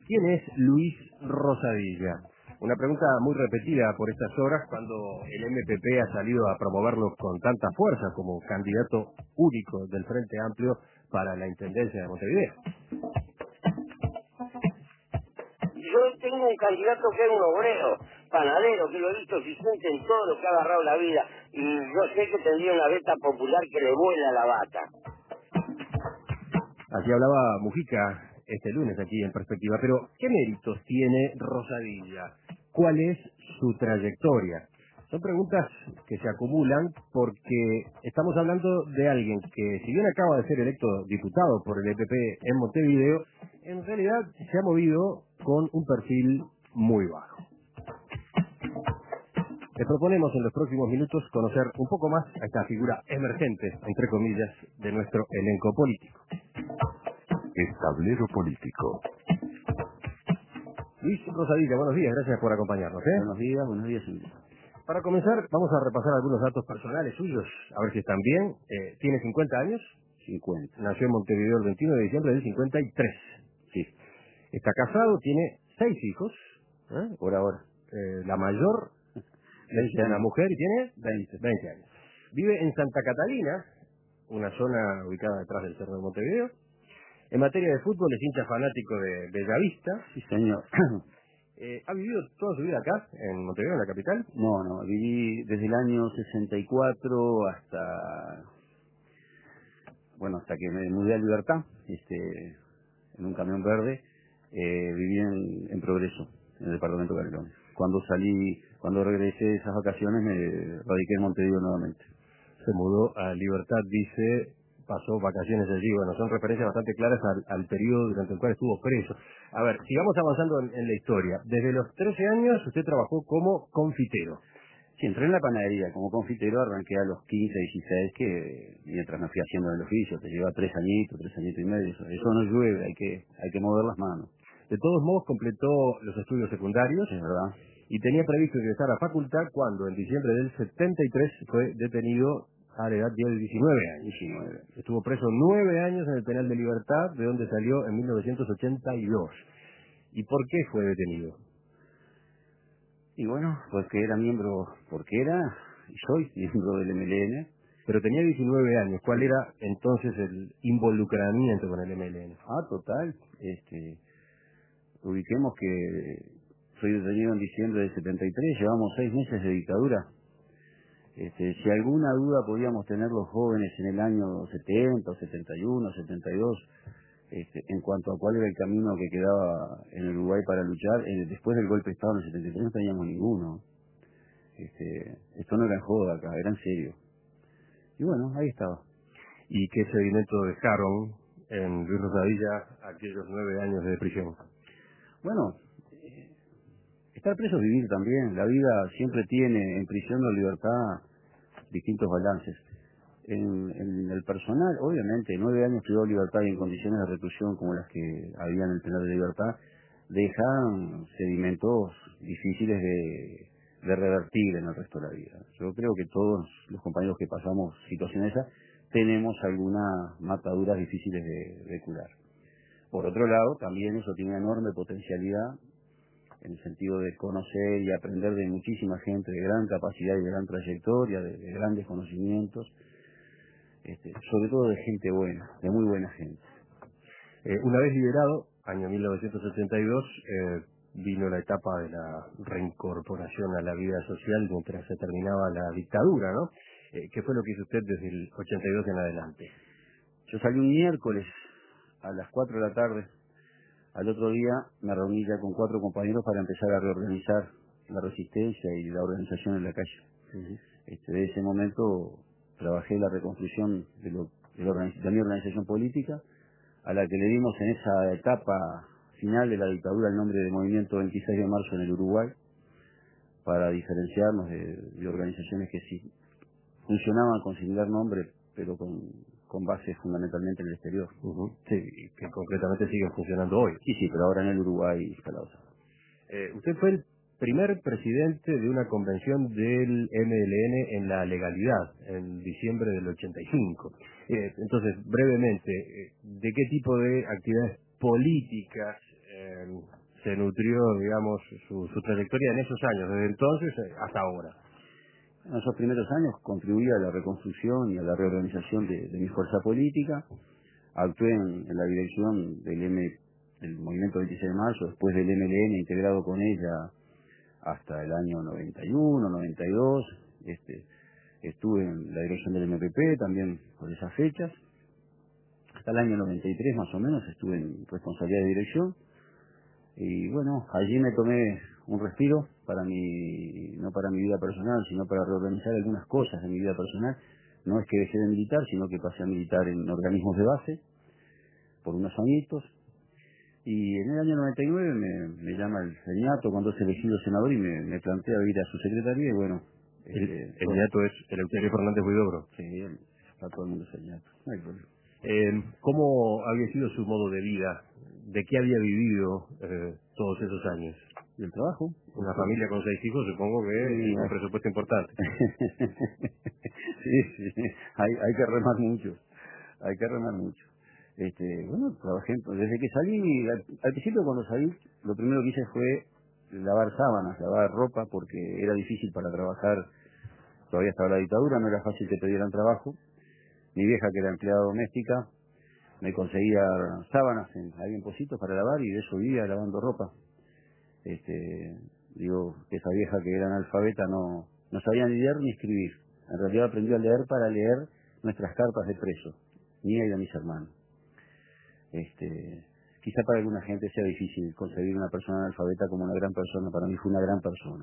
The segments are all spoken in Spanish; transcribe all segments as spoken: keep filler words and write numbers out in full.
¿Quién es Luis Rosadilla? Una pregunta muy repetida por estas horas cuando el M P P ha salido a promoverlo con tanta fuerza como candidato único del Frente Amplio para la Intendencia de Montevideo. Yo tengo un candidato que es un obrero, panadero, que lo he visto eficiente en todo lo que ha agarrado la vida, y yo sé que tendría una beta popular que le vuela la bata. Así hablaba Mujica este lunes aquí en Perspectiva, pero ¿qué méritos tiene Rosadilla? ¿Cuál es su trayectoria? Son preguntas que se acumulan porque estamos hablando de alguien que, si bien acaba de ser electo diputado por el E P P en Montevideo, en realidad se ha movido con un perfil muy bajo. Le proponemos en los próximos minutos conocer un poco más a esta figura emergente, entre comillas, de nuestro elenco político. El tablero político. Luis Rosadilla, buenos días, gracias por acompañarnos. ¿eh? Buenos días, buenos días, señor. Para comenzar, vamos a repasar algunos datos personales suyos, a ver si están bien. Eh, ¿Tiene cincuenta años? cincuenta. Nació en Montevideo el veintiuno de diciembre del cincuenta y tres. Sí. Está casado, tiene seis hijos. ¿eh? Por ahora. Eh, la mayor es una años. mujer y tiene veinte. veinte años. Vive en Santa Catalina, una zona ubicada detrás del Cerro de Montevideo. En materia de fútbol es hincha fanático de Bellavista. Sí, señor. Eh, ¿Ha vivido toda su vida acá, en Montevideo, en la capital? No, no, viví desde el año sesenta y cuatro hasta, bueno, hasta que me mudé a Libertad, este, en un camión verde, eh, viví en, en Progreso, en el departamento de Canelones. Cuando salí, cuando regresé de esas vacaciones, me radiqué en Montevideo nuevamente. Se mudó a Libertad, dice, pasó vacaciones allí. Bueno, son referencias bastante claras al, al periodo durante el cual estuvo preso. A ver, sigamos avanzando en, en la historia. Desde los trece años usted trabajó como confitero. Sí, entré en la panadería como confitero, arranqué a los quince, dieciséis, que mientras me fui haciendo el oficio, te lleva tres añitos, tres añitos y medio, eso, eso no llueve, hay que, hay que mover las manos. De todos modos, completó los estudios secundarios, Es verdad. y tenía previsto ingresar a facultad cuando, en diciembre del setenta y tres, fue detenido a la edad de diecinueve años. diecinueve. Estuvo preso nueve años en el penal de Libertad, de donde salió en mil novecientos ochenta y dos. ¿Y por qué fue detenido? Y bueno, pues que era miembro, porque era, y soy miembro del M L N. Pero tenía diecinueve años. ¿Cuál era entonces el involucramiento con el M L N? Ah, total. Este, ubiquemos que soy detenido en diciembre del setenta y tres, llevamos seis meses de dictadura. Este, si alguna duda podíamos tener los jóvenes en el año setenta, setenta y uno, setenta y dos, este, en cuanto a cuál era el camino que quedaba en el Uruguay para luchar, eh, después del golpe de Estado en el setenta y tres no teníamos ninguno. Este, esto no era en joda acá, era en serio. Y bueno, ahí estaba. ¿Y qué sedimento dejaron en Luis Rosadilla aquellos nueve años de prisión? Bueno, eh, estar preso es vivir también. La vida siempre tiene, en prisión o libertad, distintos balances. En, en el personal, obviamente, nueve años privado de libertad y en condiciones de reclusión como las que había en el penal de Libertad, dejan sedimentos difíciles de, de revertir en el resto de la vida. Yo creo que todos los compañeros que pasamos situaciones esas tenemos algunas mataduras difíciles de, de curar. Por otro lado, también eso tiene una enorme potencialidad en el sentido de conocer y aprender de muchísima gente de gran capacidad y de gran trayectoria, de, de grandes conocimientos, este, sobre todo de gente buena, de muy buena gente. Eh, una vez liberado, año mil novecientos ochenta y dos, eh, vino la etapa de la reincorporación a la vida social mientras se terminaba la dictadura, ¿no? Eh, ¿Qué fue lo que hizo usted desde el ochenta y dos en adelante? Yo salí un miércoles a las cuatro de la tarde. Al otro día me reuní ya con cuatro compañeros para empezar a reorganizar la resistencia y la organización en la calle. Uh-huh. Este, de ese momento trabajé la reconstrucción de, lo, de, la organiz- de mi organización política, a la que le dimos en esa etapa final de la dictadura el nombre de Movimiento veintiséis de marzo en el Uruguay, para diferenciarnos de, de organizaciones que sí funcionaban con similar nombre, pero con, con base fundamentalmente en el exterior. Uh-huh. Sí, que concretamente siguen funcionando hoy. Sí, sí, pero ahora en el Uruguay instalados. Eh, usted fue el primer presidente de una convención del M L N en la legalidad, en diciembre del ochenta y cinco. Eh, entonces, brevemente, eh, ¿de qué tipo de actividades políticas eh, se nutrió, digamos, su, su trayectoria en esos años, desde entonces hasta ahora? En esos primeros años contribuí a la reconstrucción y a la reorganización de, de mi fuerza política. Actué en, en la dirección del, M, del Movimiento veintiséis de Mayo, después del M L N, integrado con ella hasta el año noventa y uno, noventa y dos. Este, estuve en la dirección del M P P también por esas fechas. Hasta el año noventa y tres más o menos estuve en responsabilidad de dirección. Y bueno, allí me tomé un respiro para mi, no para mi vida personal, sino para reorganizar algunas cosas de mi vida personal. No es que dejé de militar, sino que pasé a militar en organismos de base por unos añitos. Y en el año noventa y nueve me, me llama el señato cuando es elegido senador y me, me plantea ir a su secretaría y bueno. El, este, el señato es Eleuterio Fernández Huidobro. Sí, él, para todo el mundo es señato. No hay problema. Eh, ¿Cómo había sido su modo de vida? ¿De qué había vivido eh, todos esos años? ¿Del trabajo? Una familia con seis hijos, supongo que Sí, es un presupuesto importante. sí, sí, hay, hay que remar mucho, hay que remar mucho. Este, bueno, trabajé, desde que salí, al, al principio cuando salí, lo primero que hice fue lavar sábanas, lavar ropa, porque era difícil para trabajar, todavía estaba la dictadura, no era fácil que te dieran trabajo. Mi vieja, que era empleada doméstica, me conseguía sábanas en, ahí en Positos para lavar y de eso vivía lavando ropa. Este, digo, esa vieja que era analfabeta no, no sabía ni leer ni escribir. En realidad aprendió a leer para leer nuestras cartas de preso, mía y de mis hermanos. Este, quizá para alguna gente sea difícil concebir una persona analfabeta como una gran persona, para mí fue una gran persona.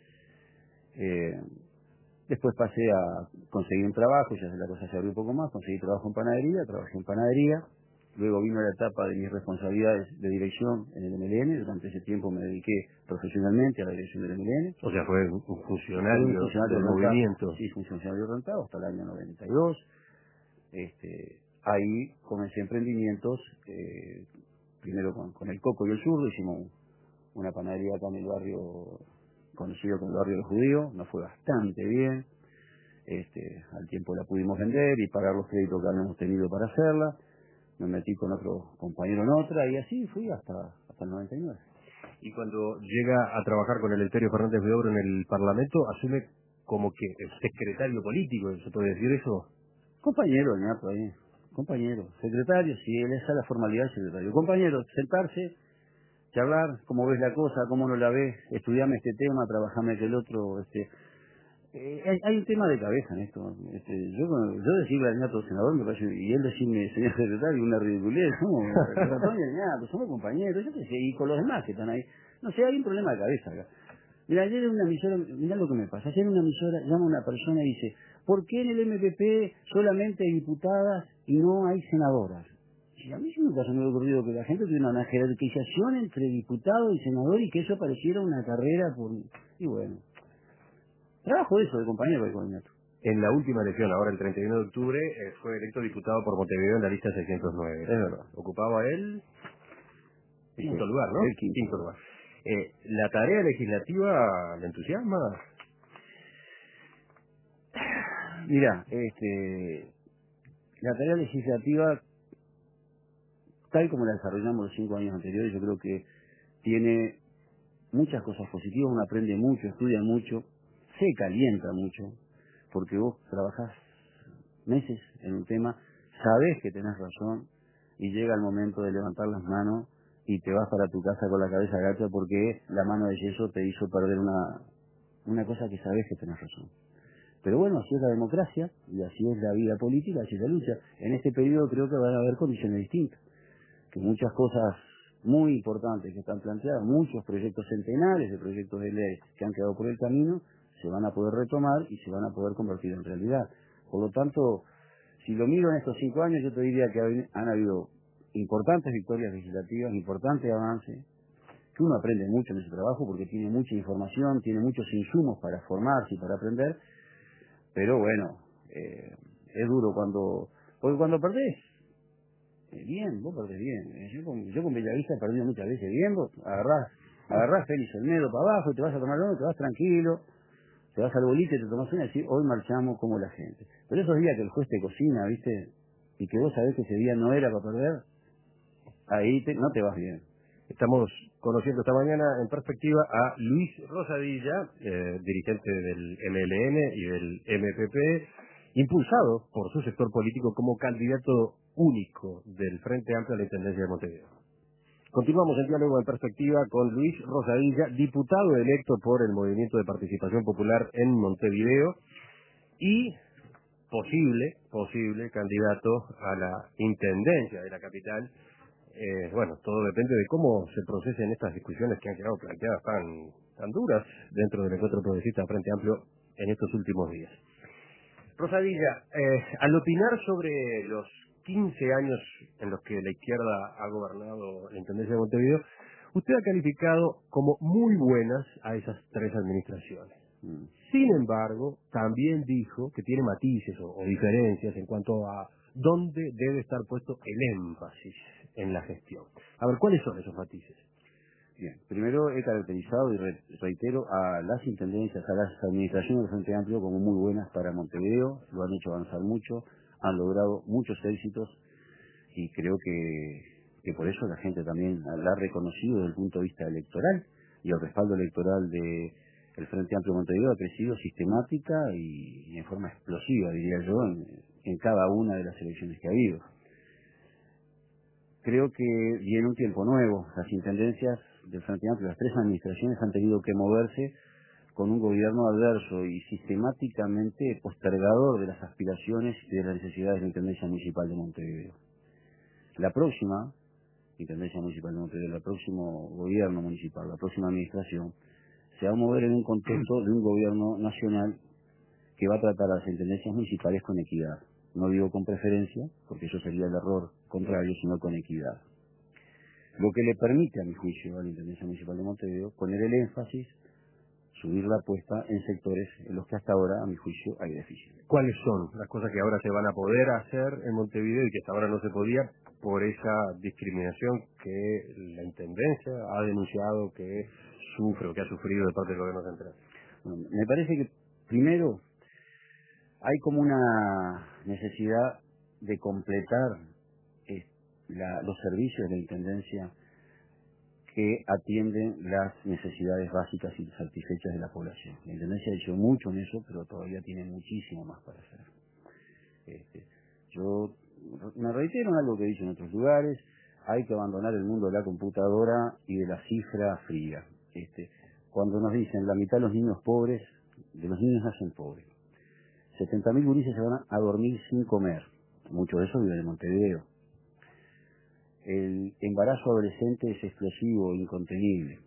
Eh, Después pasé a conseguir un trabajo, ya la cosa se abrió un poco más, conseguí trabajo en panadería, trabajé en panadería, luego vino la etapa de mis responsabilidades de dirección en el M L N, durante ese tiempo me dediqué profesionalmente a la dirección del M L N. O sea, fue un funcionario, un funcionario del rentado, movimiento. Sí, funcionario rentado hasta el año noventa y dos. Este, ahí comencé emprendimientos, eh, primero con, con el Coco y el Zurdo, hicimos una panadería acá en el barrio conocido como el barrio del Judío, nos fue bastante bien, este, al tiempo la pudimos vender y pagar los créditos que habíamos tenido para hacerla, me metí con otro compañero en otra y así fui hasta, hasta el noventa y nueve. Y cuando llega a trabajar con Eleuterio Fernández Huidobro en el Parlamento, asume como que es secretario político, ¿se puede decir eso? Compañero, ñato ahí, compañero, secretario, si él es a la formalidad secretario, compañero, sentarse, charlar, cómo ves la cosa, cómo no la ves, estudiame este tema, trabajame aquel otro, este, eh, hay, hay un tema de cabeza en esto, este, yo yo decirle al ñato senador me parece, y él decirme señor secretario, una ridiculez, ¿cómo? El ratón y el ñato, somos compañeros, yo qué sé, y con los demás que están ahí, no sé, hay un problema de cabeza acá. Mira, ayer en una emisora, mirá lo que me pasa, ayer en una emisora llama una persona y dice, ¿por qué en el M P P solamente hay diputadas y no hay senadoras? Y a mí sí nunca se me ha ocurrido que la gente tuviera una jerarquización entre diputado y senador y que eso pareciera una carrera por... Y bueno, trabajo de eso, de compañero de coordinato. En la última elección, ahora el treinta y uno de octubre, eh, fue electo diputado por Montevideo en la lista seiscientos nueve. Es verdad. Ocupaba él quinto Sí, lugar, ¿no? el quinto. Quinto lugar. Eh, ¿La tarea legislativa le entusiasma? Mira, este, la tarea legislativa, tal como la desarrollamos los cinco años anteriores, yo creo que tiene muchas cosas positivas, uno aprende mucho, estudia mucho, se calienta mucho, porque vos trabajás meses en un tema, sabés que tenés razón, y llega el momento de levantar las manos y te vas para tu casa con la cabeza gacha porque la mano de yeso te hizo perder una, una cosa que sabés que tenés razón. Pero bueno, así es la democracia, y así es la vida política, así es la lucha. En este periodo creo que van a haber condiciones distintas, que muchas cosas muy importantes que están planteadas, muchos proyectos centenares de proyectos de ley que han quedado por el camino, se van a poder retomar y se van a poder convertir en realidad. Por lo tanto, si lo miro en estos cinco años, yo te diría que han habido importantes victorias legislativas, importantes avances, que uno aprende mucho en ese trabajo porque tiene mucha información, tiene muchos insumos para formarse y para aprender, pero bueno, eh, es duro cuando, porque cuando perdés, eh, bien, vos perdés bien, eh, yo, con, yo con Bellavista he perdido muchas veces bien, vos agarrás, agarrás Félix Olmedo para abajo y te vas a tomar uno, te vas tranquilo, te vas al boliche, te tomas una y decís, hoy marchamos como la gente. Pero esos días que el juez te cocina, viste, y que vos sabés que ese día no era para perder, ahí te, no te vas bien. Estamos conociendo esta mañana en perspectiva a Luis Rosadilla, eh, dirigente del M L N y del M P P, impulsado por su sector político como candidato único del Frente Amplio a la Intendencia de Montevideo. Continuamos el diálogo en perspectiva con Luis Rosadilla, diputado electo por el Movimiento de Participación Popular en Montevideo y posible, posible candidato a la Intendencia de la capital. Eh, bueno, todo depende de cómo se procesen estas discusiones que han quedado planteadas tan, tan duras dentro del encuentro progresista Frente Amplio en estos últimos días. Rosadilla, eh, al opinar sobre los quince años en los que la izquierda ha gobernado la Intendencia de Montevideo, usted ha calificado como muy buenas a esas tres administraciones. Mm. Sin embargo, también dijo que tiene matices o, o diferencias en cuanto a dónde debe estar puesto el énfasis en la gestión. A ver, ¿cuáles son esos matices? Bien, primero he caracterizado y re reitero a las intendencias, a las administraciones del Frente Amplio como muy buenas para Montevideo, lo han hecho avanzar mucho, han logrado muchos éxitos y creo que, que por eso la gente también la ha reconocido desde el punto de vista electoral y el respaldo electoral de el Frente Amplio de Montevideo ha crecido sistemática y, y en forma explosiva, diría yo, en, en cada una de las elecciones que ha habido. Creo que viene un tiempo nuevo. Las intendencias del Frente Amplio, las tres administraciones han tenido que moverse con un gobierno adverso y sistemáticamente postergador de las aspiraciones y de las necesidades de la Intendencia Municipal de Montevideo. La próxima Intendencia Municipal de Montevideo, el próximo gobierno municipal, la próxima administración, se va a mover en un contexto de un gobierno nacional que va a tratar a las intendencias municipales con equidad. No digo con preferencia, porque eso sería el error contrario, sino con equidad. Lo que le permite, a mi juicio, a la Intendencia Municipal de Montevideo, poner el énfasis, subir la apuesta en sectores en los que hasta ahora, a mi juicio, hay déficit. ¿Cuáles son las cosas que ahora se van a poder hacer en Montevideo y que hasta ahora no se podía por esa discriminación que la Intendencia ha denunciado que sufre o que ha sufrido de parte del gobierno central? Bueno, me parece que, primero, hay como una necesidad de completar eh, la, los servicios de la Intendencia que atienden las necesidades básicas y satisfechas de la población. La Intendencia ha hecho mucho en eso, pero todavía tiene muchísimo más para hacer. Este, yo me reitero en algo que he dicho en otros lugares, hay que abandonar el mundo de la computadora y de la cifra fría. Este, cuando nos dicen la mitad de los niños pobres, de los niños nacen pobres. setenta mil gurises se van a dormir sin comer. Muchos de esos viven en Montevideo. El embarazo adolescente es explosivo, incontenible.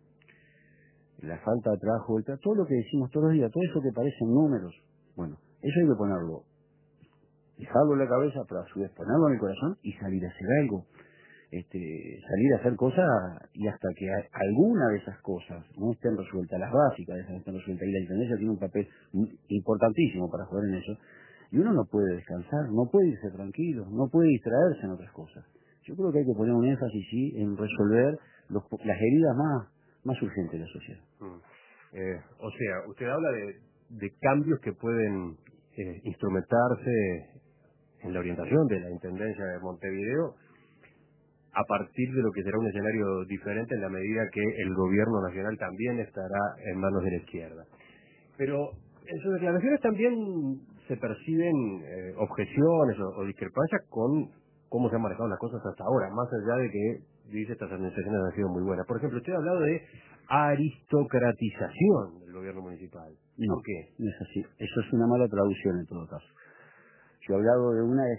La falta de trabajo, el tra todo lo que decimos todos los días, todo eso que parecen números, bueno, eso hay que ponerlo, dejarlo en la cabeza, pero a su vez ponerlo en el corazón y salir a hacer algo. Este, salir a hacer cosas y hasta que a, alguna de esas cosas no estén resueltas, las básicas de esas no estén resueltas, y la Intendencia tiene un papel importantísimo para jugar en eso, y uno no puede descansar, no puede irse tranquilo, no puede distraerse en otras cosas. Yo creo que hay que poner un énfasis, sí, en resolver los, las heridas más, más urgentes de la sociedad. Mm. Eh, o sea, usted habla de, de cambios que pueden eh, instrumentarse en la orientación de la Intendencia de Montevideo a partir de lo que será un escenario diferente en la medida que el gobierno nacional también estará en manos de la izquierda. Pero en sus declaraciones también se perciben eh, objeciones o, o discrepancias con cómo se han manejado las cosas hasta ahora, más allá de que dice estas administraciones han sido muy buenas. Por ejemplo, usted ha hablado de aristocratización del gobierno municipal. No, ¿por qué? No es así. Eso es una mala traducción en todo caso. Yo he hablado de una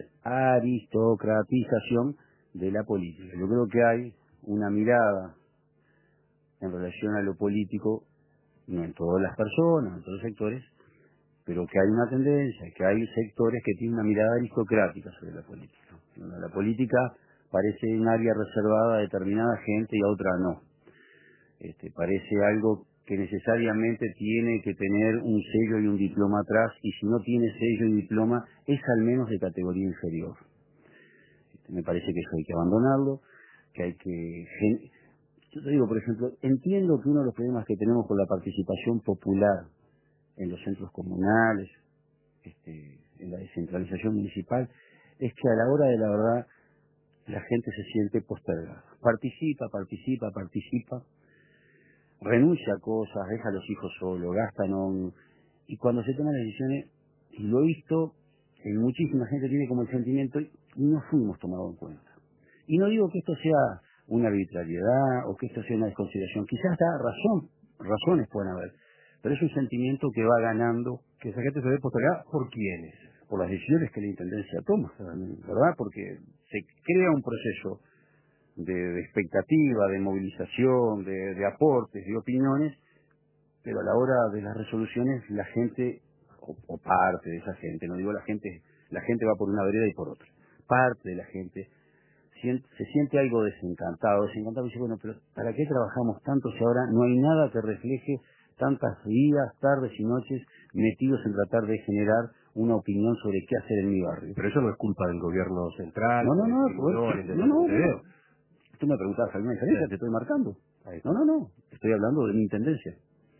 aristocratización de la política. Yo creo que hay una mirada en relación a lo político, no en todas las personas, en todos los sectores, pero que hay una tendencia, que hay sectores que tienen una mirada aristocrática sobre la política. La política parece un área reservada a determinada gente y a otra no. Este, parece algo que necesariamente tiene que tener un sello y un diploma atrás, y si no tiene sello y diploma, es al menos de categoría inferior. Este, me parece que eso hay que abandonarlo, que hay que... Yo te digo, por ejemplo, entiendo que uno de los problemas que tenemos con la participación popular en los centros comunales, este, en la descentralización municipal, es que a la hora de la verdad la gente se siente postergada. Participa, participa, participa, renuncia a cosas, deja a los hijos solos, gasta no... Y cuando se toman las decisiones, y lo he visto, en muchísima gente tiene como el sentimiento, y no fuimos tomados en cuenta. Y no digo que esto sea una arbitrariedad o que esto sea una desconsideración, quizás da razón, razones pueden haber, pero es un sentimiento que va ganando. Que esa gente se ve postergada, ¿por quiénes? Por las decisiones que la Intendencia toma, ¿verdad? Porque se crea un proceso de, de expectativa, de movilización, de, de aportes, de opiniones, pero a la hora de las resoluciones la gente, o, o parte de esa gente, no digo la gente, la gente va por una vereda y por otra, parte de la gente siente, se siente algo desencantado, desencantado y dice, bueno, pero ¿para qué trabajamos tanto si ahora no hay nada que refleje tantas días, tardes y noches metidos en tratar de generar una opinión sobre qué hacer en mi barrio? Pero eso no es culpa del gobierno central. No, no, no, no, pues, no, no, no, no. Tú me preguntabas alguna diferencia, sí. Te estoy marcando. No, no, no, estoy hablando de mi intendencia.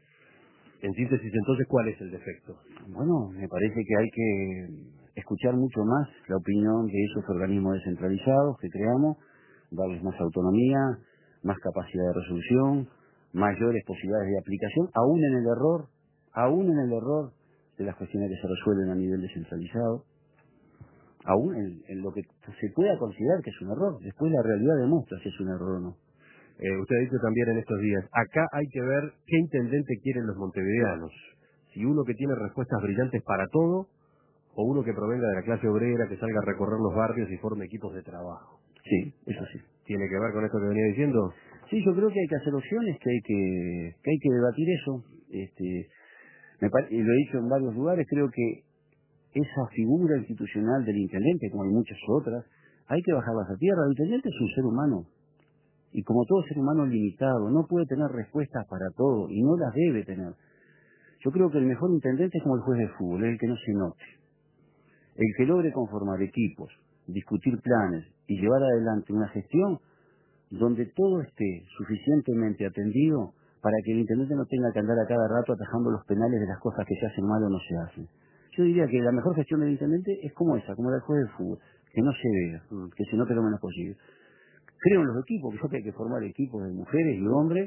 En síntesis, entonces, ¿cuál es el defecto? Bueno, me parece que hay que escuchar mucho más la opinión de esos organismos descentralizados que creamos, darles más autonomía, más capacidad de resolución, mayores posibilidades de aplicación, aún en el error, aún en el error de las cuestiones que se resuelven a nivel descentralizado, aún en, en lo que se pueda considerar que es un error. Después la realidad demuestra si es un error o no. Eh, usted ha dicho también en estos días, acá hay que ver qué intendente quieren los montevideanos. Si uno que tiene respuestas brillantes para todo, o uno que provenga de la clase obrera, que salga a recorrer los barrios y forme equipos de trabajo. Sí, eso sí. ¿Tiene que ver con esto que venía diciendo? Sí, yo creo que hay que hacer opciones, que hay que, que hay que debatir eso. Este, me pare, y lo he dicho en varios lugares, creo que esa figura institucional del intendente, como hay muchas otras, hay que bajarlas a tierra. El intendente es un ser humano, y como todo ser humano limitado, no puede tener respuestas para todo, y no las debe tener. Yo creo que el mejor intendente es como el juez de fútbol, es el que no se note. El que logre conformar equipos, discutir planes y llevar adelante una gestión donde todo esté suficientemente atendido para que el intendente no tenga que andar a cada rato atajando los penales de las cosas que se hacen mal o no se hacen. Yo diría que la mejor gestión del intendente es como esa, como la del juez de fútbol, que no se vea, que se note lo menos posible. Creo en los equipos, que yo creo que hay que formar equipos de mujeres y hombres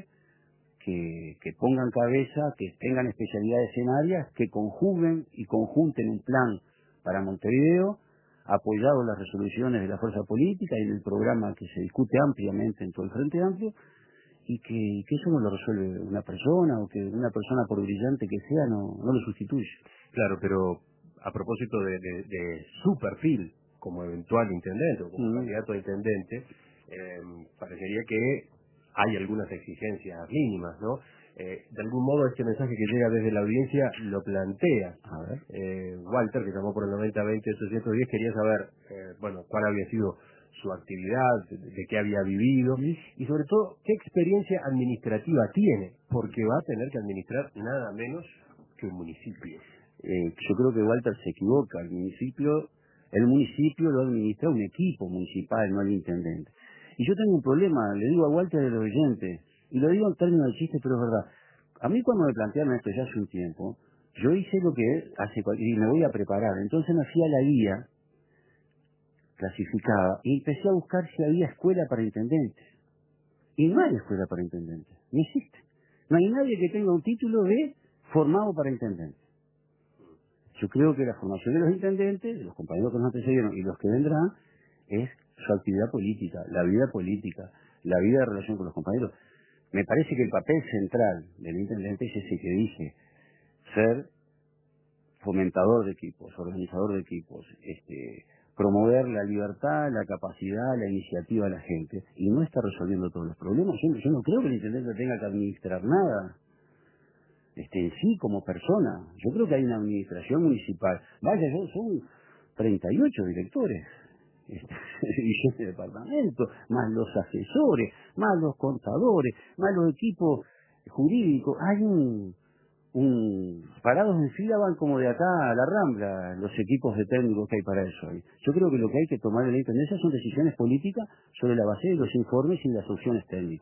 que, que pongan cabeza, que tengan especialidades en áreas, que conjuguen y conjunten un plan para Montevideo, apoyado en las resoluciones de la fuerza política y en el programa que se discute ampliamente en todo el Frente Amplio, y que, que eso no lo resuelve una persona, o que una persona, por brillante que sea, no, no lo sustituye. Claro, pero a propósito de, de, de su perfil como eventual intendente o como mm. candidato a intendente, eh, parecería que hay algunas exigencias mínimas, ¿no? Eh, de algún modo este mensaje que llega desde la audiencia lo plantea. A ver. Eh, Walter, que llamó por el noventa veinte ochocientos diez, quería saber, eh, bueno, cuál había sido su actividad, de, de qué había vivido y sobre todo qué experiencia administrativa tiene, porque va a tener que administrar nada menos que un municipio. Eh, yo creo que Walter se equivoca. El municipio, el municipio lo administra un equipo municipal, no el intendente. Y yo tengo un problema, le digo a Walter de los oyentes, y lo digo en términos de chiste, pero es verdad. A mí cuando me plantearon esto ya hace un tiempo, yo hice lo que hace, y me voy a preparar. Entonces me fui a la guía clasificada y empecé a buscar si había escuela para intendentes. Y no hay escuela para intendentes, no existe. No hay nadie que tenga un título de formado para intendentes. Yo creo que la formación de los intendentes, de los compañeros que nos antecedieron y los que vendrán, es su actividad política, la vida política, la vida de relación con los compañeros. Me parece que el papel central del intendente es ese que dije, ser fomentador de equipos, organizador de equipos, este, promover la libertad, la capacidad, la iniciativa de la gente, y no está resolviendo todos los problemas. Yo, yo no creo que el intendente tenga que administrar nada este, en sí como persona. Yo creo que hay una administración municipal. Vaya, yo son treinta y ocho directores y de departamento, más los asesores, más los contadores, más los equipos jurídicos. Hay un, un parados en fila van como de acá a la Rambla los equipos de técnicos que hay para eso. Yo creo que lo que hay que tomar en la intendencia son decisiones políticas sobre la base de los informes y las opciones técnicas.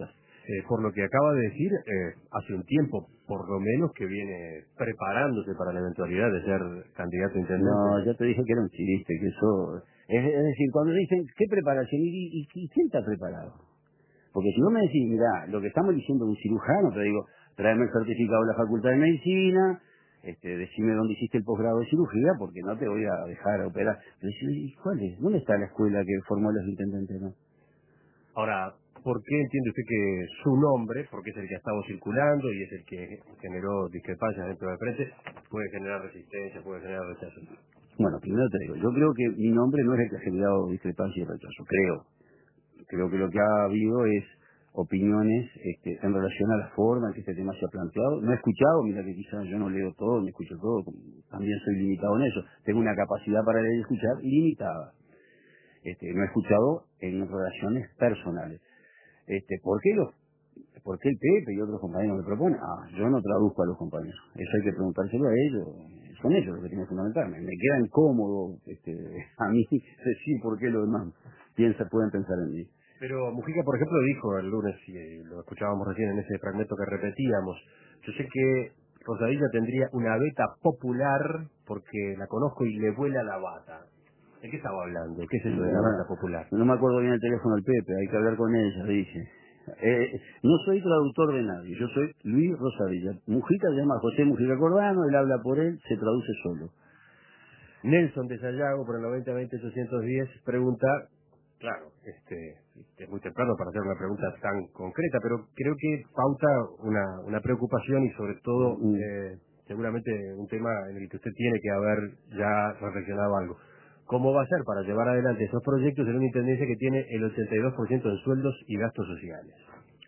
Eh, por lo que acaba de decir, eh, hace un tiempo, por lo menos, que viene preparándose para la eventualidad de ser candidato a intendente. No, ya te dije que era un chiste, que eso... Es, es decir, cuando dicen, ¿qué preparación? ¿Y, y, y quién está preparado? Porque si vos me decís, mira, lo que estamos diciendo un cirujano, te digo, tráeme el certificado de la Facultad de Medicina, este, decime dónde hiciste el posgrado de cirugía, porque no te voy a dejar operar. Pero ¿y cuál es? ¿Dónde está la escuela que formó a los intendentes, no? Ahora, ¿por qué entiende usted que su nombre, porque es el que ha estado circulando y es el que generó discrepancias dentro del frente, puede generar resistencia, puede generar rechazo? Bueno, primero te digo, yo creo que mi nombre no es el que ha generado discrepancia y rechazo, creo. Creo que lo que ha habido es opiniones este, en relación a la forma en que este tema se ha planteado. No he escuchado, mira que quizás yo no leo todo, no escucho todo, también soy limitado en eso. Tengo una capacidad para leer y escuchar limitada. Este, no he escuchado en relaciones personales. Este, ¿por qué los, por qué el Pepe y otros compañeros me proponen? Ah, yo no traduzco a los compañeros. Eso hay que preguntárselo a ellos. Son ellos los que tienen que fundamentarme. Me queda incómodo este, a mí decir por qué los demás piensa, pueden pensar en mí. Pero Mujica, por ejemplo, dijo el lunes, y lo escuchábamos recién en ese fragmento que repetíamos, yo sé que Rosadilla tendría una beta popular porque la conozco y le vuela la bata. ¿De qué estaba hablando? ¿Qué es eso de la No, beta popular? no me acuerdo bien el teléfono del Pepe, hay que hablar con ella, dice. Eh, no soy traductor de nadie, yo soy Luis Rosadilla. Mujica se llama José Mujica Cordano, él habla por él, se traduce solo. Nelson de Sayago, por el noventa veinte ochocientos diez, pregunta, claro, este, es muy temprano para hacer una pregunta tan concreta, pero creo que pauta una, una preocupación y sobre todo, Mm. eh, seguramente un tema en el que usted tiene que haber ya reflexionado algo. ¿Cómo va a ser para llevar adelante esos proyectos en una intendencia que tiene el ochenta y dos por ciento en sueldos y gastos sociales?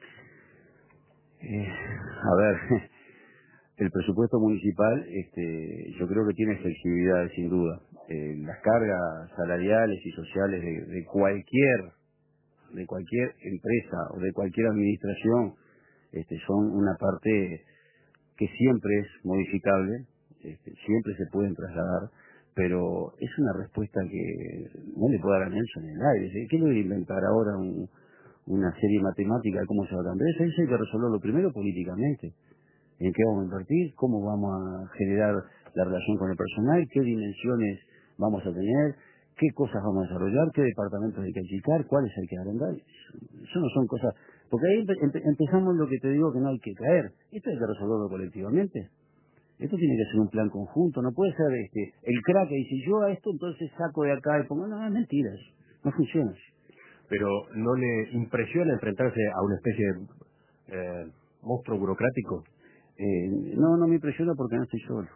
Eh, a ver, el presupuesto municipal, este, yo creo que tiene flexibilidad, sin duda. Eh, las cargas salariales y sociales de, de cualquier, de cualquier empresa o de cualquier administración, este, son una parte que siempre es modificable, este, siempre se pueden trasladar, pero es una respuesta que no le puedo dar a Nelson en el aire. ¿Sí? ¿Qué le voy a inventar ahora un, una serie matemática de cómo se va a cambiar? Eso hay que resolverlo primero políticamente. ¿En qué vamos a invertir? ¿Cómo vamos a generar la relación con el personal? ¿Qué dimensiones vamos a tener? ¿Qué cosas vamos a desarrollar? ¿Qué departamentos hay que achicar? ¿Cuáles hay que agrandar? Eso no son cosas... Porque ahí empe empe empezamos lo que te digo que no hay que caer. Esto hay que resolverlo colectivamente. Esto tiene que ser un plan conjunto. No puede ser este el crack que dice yo a esto entonces saco de acá y pongo... No, es mentira eso. No funciona así. Pero ¿no le impresiona enfrentarse a una especie de eh, monstruo burocrático? Eh, no, no me impresiona porque no estoy solo.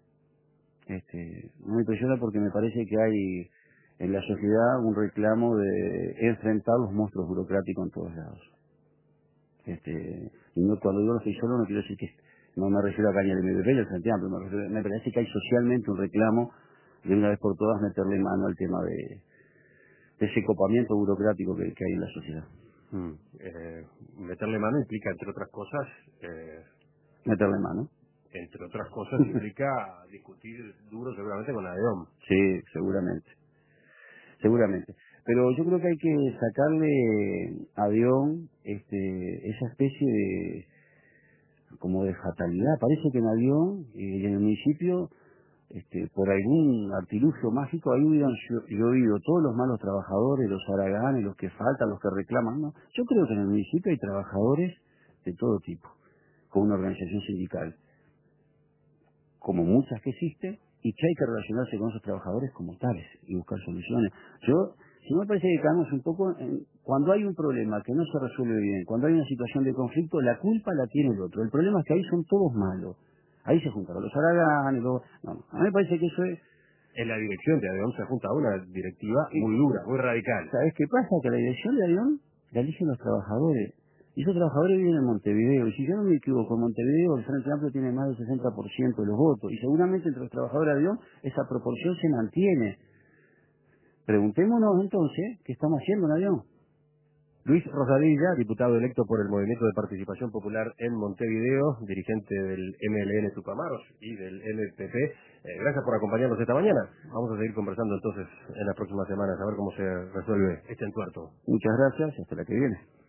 Este, no me impresiona porque me parece que hay en la sociedad un reclamo de enfrentar los monstruos burocráticos en todos lados. Este, y no, cuando digo no estoy solo no quiero decir que no me refiero a Caña de M V P y al Frente Amplio, me, refiero, me parece que hay socialmente un reclamo de una vez por todas meterle mano al tema de, de ese copamiento burocrático que, que hay en la sociedad. Mm, eh, meterle mano implica, entre otras cosas, eh, Meterle mano. entre otras cosas, implica discutir duro seguramente con ADEOM. Sí, seguramente. Seguramente. Pero yo creo que hay que sacarle a Dion este, esa especie de como de fatalidad. Parece que en Avión y en el municipio, este, por algún artilugio mágico, ahí hubieran llovido todos los malos trabajadores, los haraganes, los que faltan, los que reclaman. No, yo creo que en el municipio hay trabajadores de todo tipo, con una organización sindical, como muchas que existen, y que hay que relacionarse con esos trabajadores como tales y buscar soluciones. Yo, si no me parece que caemos un poco en, cuando hay un problema que no se resuelve bien, cuando hay una situación de conflicto, la culpa la tiene el otro. El problema es que ahí son todos malos. Ahí se juntaron los haraganes, los... No, a mí me parece que eso es... En la dirección de ADEOM se junta una directiva muy dura, muy radical. ¿Sabes qué pasa? Que la dirección de ADEOM la eligen los trabajadores. Y esos trabajadores viven en Montevideo. Y si yo no me equivoco, en Montevideo el Frente Amplio tiene más del sesenta por ciento de los votos. Y seguramente entre los trabajadores de ADEOM esa proporción se mantiene. Preguntémonos entonces qué estamos haciendo en ADEOM. Luis Rosadilla, diputado electo por el Movimiento de Participación Popular en Montevideo, dirigente del M L N Tupamaros y del M P P. Eh, gracias por acompañarnos esta mañana. Vamos a seguir conversando entonces en las próximas semanas a ver cómo se resuelve este entuerto. Muchas gracias, hasta la que viene.